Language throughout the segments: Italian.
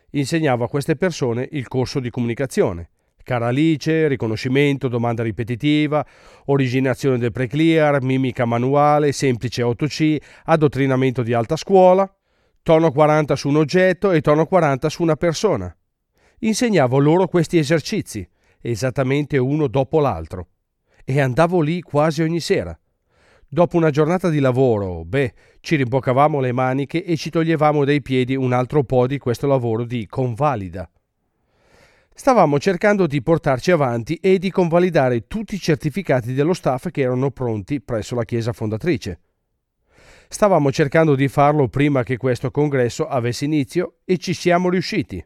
Insegnavo a queste persone il corso di comunicazione. Cara Alice, riconoscimento, domanda ripetitiva, originazione del preclear, mimica manuale, semplice 8C, addottrinamento di alta scuola, tono 40 su un oggetto e tono 40 su una persona. Insegnavo loro questi esercizi, esattamente uno dopo l'altro, e andavo lì quasi ogni sera. Dopo una giornata di lavoro, ci rimboccavamo le maniche e ci toglievamo dai piedi un altro po' di questo lavoro di convalida. Stavamo cercando di portarci avanti e di convalidare tutti i certificati dello staff che erano pronti presso la chiesa fondatrice. Stavamo cercando di farlo prima che questo congresso avesse inizio e ci siamo riusciti.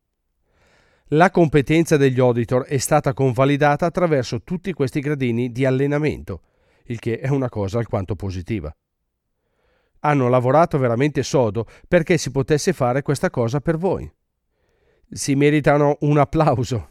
La competenza degli auditor è stata convalidata attraverso tutti questi gradini di allenamento, il che è una cosa alquanto positiva. Hanno lavorato veramente sodo perché si potesse fare questa cosa per voi. Si meritano un applauso.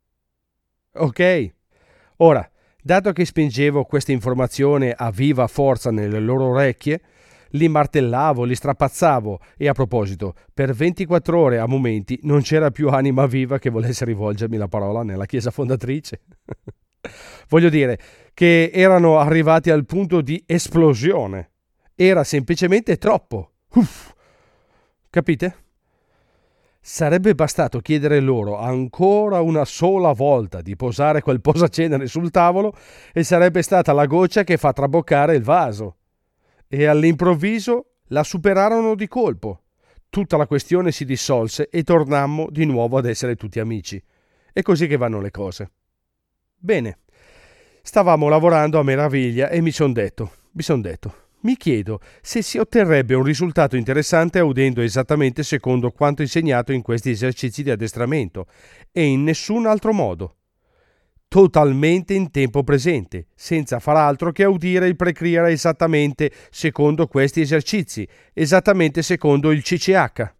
Ok? Ora, dato che spingevo questa informazione a viva forza nelle loro orecchie, li martellavo, li strapazzavo e a proposito, per 24 ore a momenti non c'era più anima viva che volesse rivolgermi la parola nella chiesa fondatrice. Voglio dire che erano arrivati al punto di esplosione. Era semplicemente troppo. Uff. Capite? Sarebbe bastato chiedere loro ancora una sola volta di posare quel posacenere sul tavolo e sarebbe stata la goccia che fa traboccare il vaso. E all'improvviso la superarono di colpo. Tutta la questione si dissolse e tornammo di nuovo ad essere tutti amici. È così che vanno le cose. Bene, stavamo lavorando a meraviglia e mi son detto, mi chiedo se si otterrebbe un risultato interessante udendo esattamente secondo quanto insegnato in questi esercizi di addestramento e in nessun altro modo. Totalmente in tempo presente, senza far altro che udire il preclear esattamente secondo questi esercizi, esattamente secondo il CCH.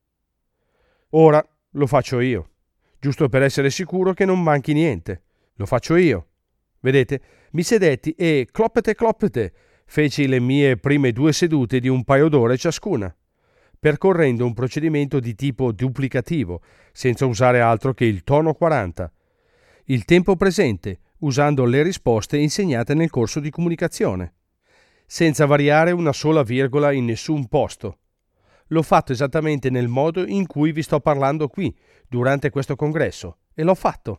Ora lo faccio io, giusto per essere sicuro che non manchi niente. Lo faccio io. Vedete? Mi sedetti e cloppete, feci le mie prime 2 sedute di un paio d'ore ciascuna, percorrendo un procedimento di tipo duplicativo, senza usare altro che il tono 40, il tempo presente, usando le risposte insegnate nel corso di comunicazione, senza variare una sola virgola in nessun posto. L'ho fatto esattamente nel modo in cui vi sto parlando qui, durante questo congresso, e l'ho fatto.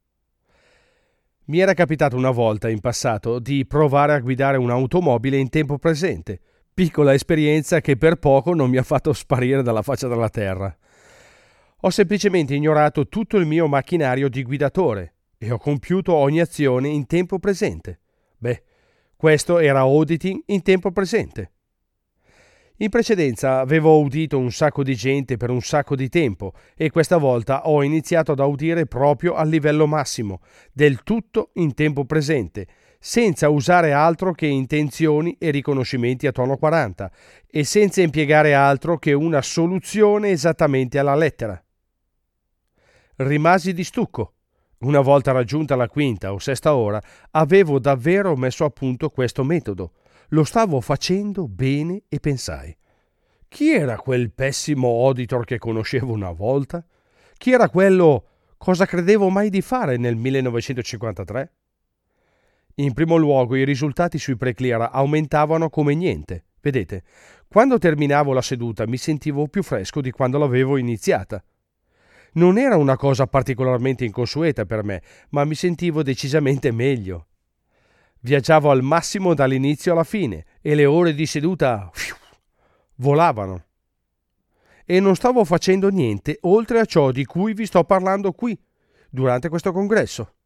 Mi era capitato una volta in passato di provare a guidare un'automobile in tempo presente, piccola esperienza che per poco non mi ha fatto sparire dalla faccia della terra. Ho semplicemente ignorato tutto il mio macchinario di guidatore e ho compiuto ogni azione in tempo presente. Questo era auditing in tempo presente. In precedenza avevo udito un sacco di gente per un sacco di tempo e questa volta ho iniziato ad udire proprio al livello massimo, del tutto in tempo presente, senza usare altro che intenzioni e riconoscimenti a tono 40 e senza impiegare altro che una soluzione esattamente alla lettera. Rimasi di stucco. Una volta raggiunta la 5ª o 6ª ora, avevo davvero messo a punto questo metodo. Lo stavo facendo bene e pensai: chi era quel pessimo auditor che conoscevo una volta? Chi era quello cosa credevo mai di fare nel 1953? In primo luogo i risultati sui preclear aumentavano come niente. Vedete, quando terminavo la seduta mi sentivo più fresco di quando l'avevo iniziata. Non era una cosa particolarmente inconsueta per me, ma mi sentivo decisamente meglio. Viaggiavo al massimo dall'inizio alla fine e le ore di seduta volavano. E non stavo facendo niente oltre a ciò di cui vi sto parlando qui, durante questo congresso.